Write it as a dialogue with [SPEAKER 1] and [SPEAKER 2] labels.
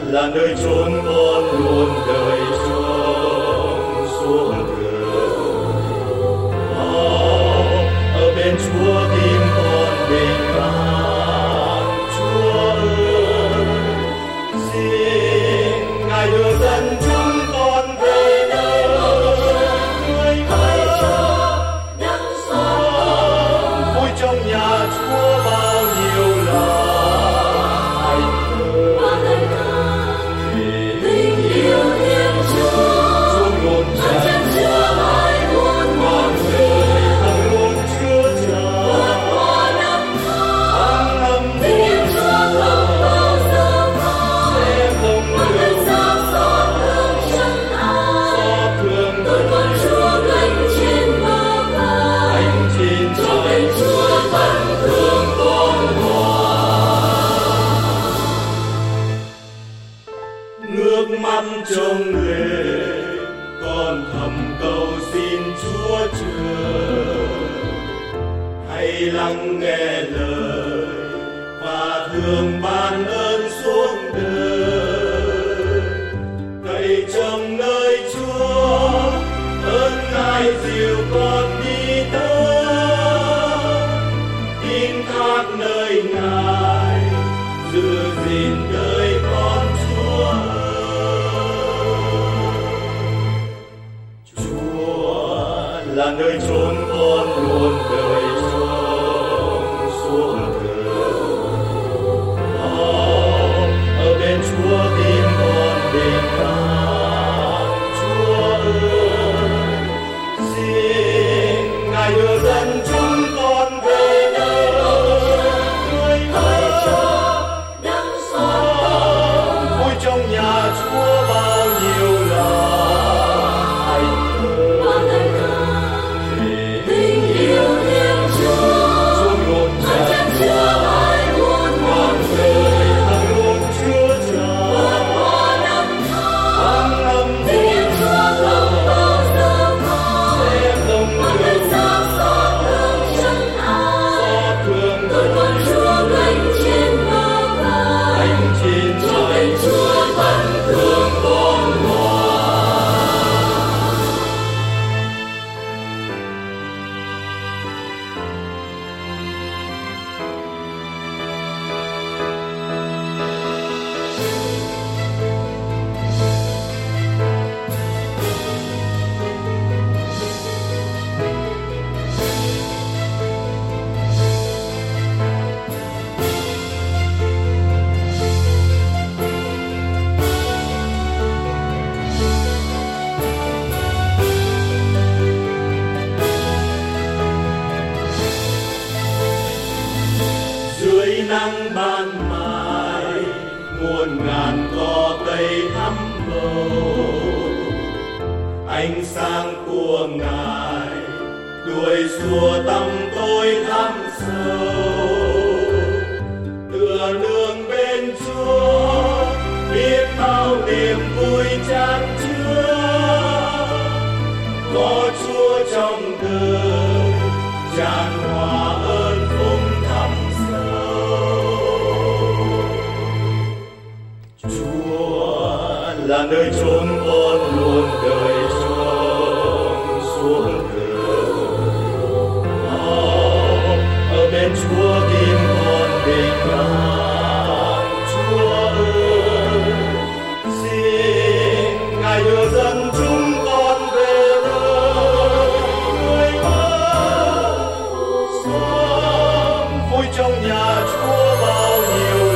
[SPEAKER 1] là nơi chốn con luôn đợi trông xuống đường. Ở bên Chúa tim con bình an. Chúa ơi, xin Ngài đưa dẫn chúng con về nơi người con. Vui trong nhà Chúa bao nhiêu là trông về con thầm cầu xin Chúa chờ, hãy lắng nghe lời và thương ban ơn xuống đời. Cậy trong nơi Chúa, ơn Ngài dìu con đi tới, tin thác nơi Ngài giữ gìn đời con Chúa. Là nơi chốn con luôn đợi trông xuống đường. Ở bên Chúa tim con bình an. Chúa ơi, xin Ngài đưa dẫn chúng con về nơi người con. Vui trong nhà Chúa bao nhiêu là nắng ban mai, muôn ngàn cỏ cây thắm bầu. Ánh sáng của Ngài đuổi xua tâm tôi thẳm sâu. Tựa nương bên Chúa, biết bao niềm vui chan chứa. Có Chúa trong đời, tràn hòa ơn phúc thắm là nơi chốn con luôn đợi trông xuống đường. Ở bên Chúa tim con bình an. Chúa ơi, xin Ngài đưa dẫn chúng con về nơi người con. Vui trong nhà Chúa bao nhiêu